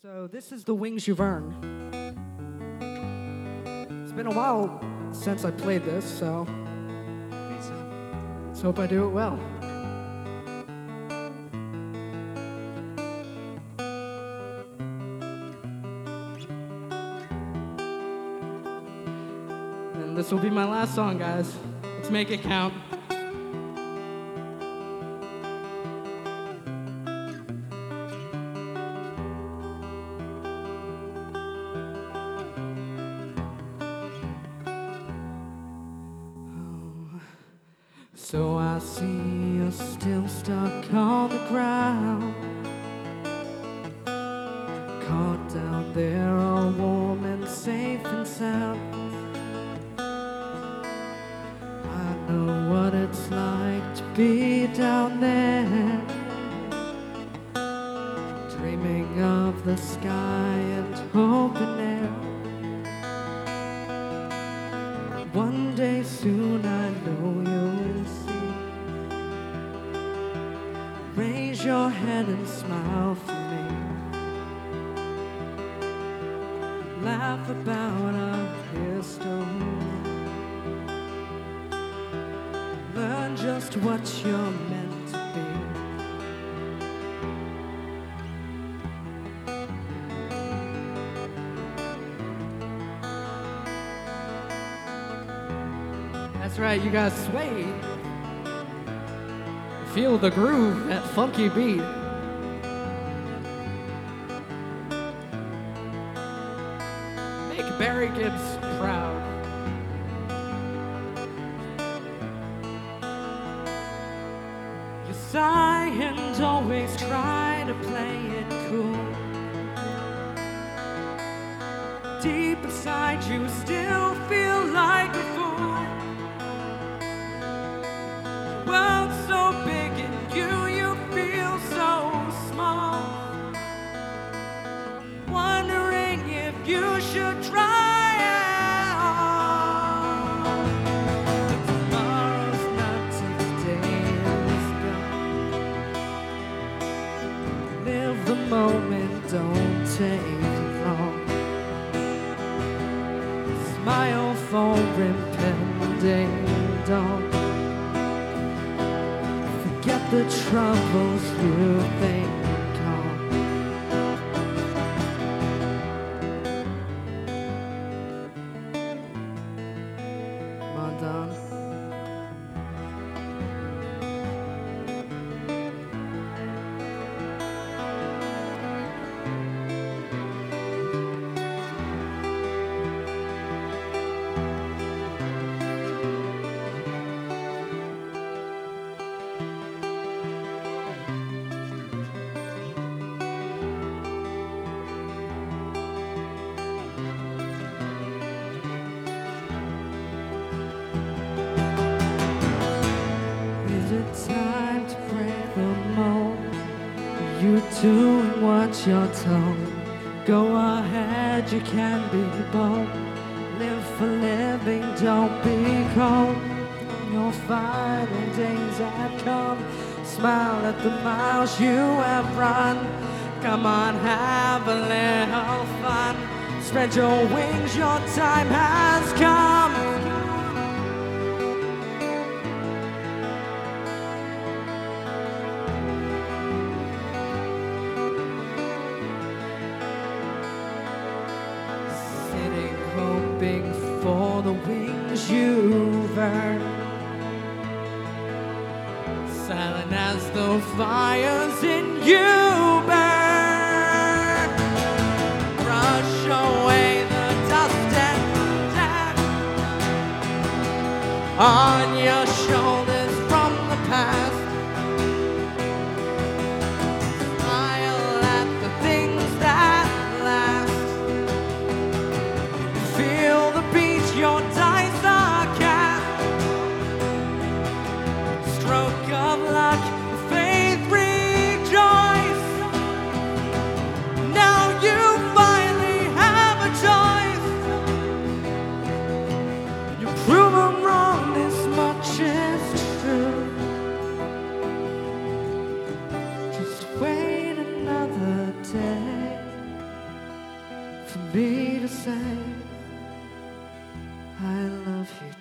So this is The Wings You've Earned. It's been a while since I played this, so let's hope I do it well. And this will be my last song, guys. Let's make it count. So I see you're still stuck on the ground, caught down there all warm and safe and sound. I know what it's like to be down there, dreaming of the sky and open air. One day soon I know you'll see. Raise your head and smile for me. Laugh about our history. Learn just what you're meant to be. That's right, you guys sway. Feel the groove, that funky beat. Make Barry Gibbs proud. You sigh and always try to play it cool. Deep inside you still feel like a fool. World's so big and you feel so small. Wondering if you should try at all. But tomorrow's not till today is gone. Live the moment, don't take it long. Smile for impending dawn. Forget the troubles you think are. Come on, Don. Time to break the mold. You doing what you're told. Go ahead, you can be bold. Live for living, don't be cold. You'll find when days have come. Smile at the miles you have run. Come on, have a little fun. Spread your wings, your time has come. Hoping for the wings you've earned. Silent as the fires in you burn. Brush away the dust and death on your shoulders from the past. Smile at the things that last. Feel the beat your dice are cast. Stroke of luck, faith rejoice. for me to say I love you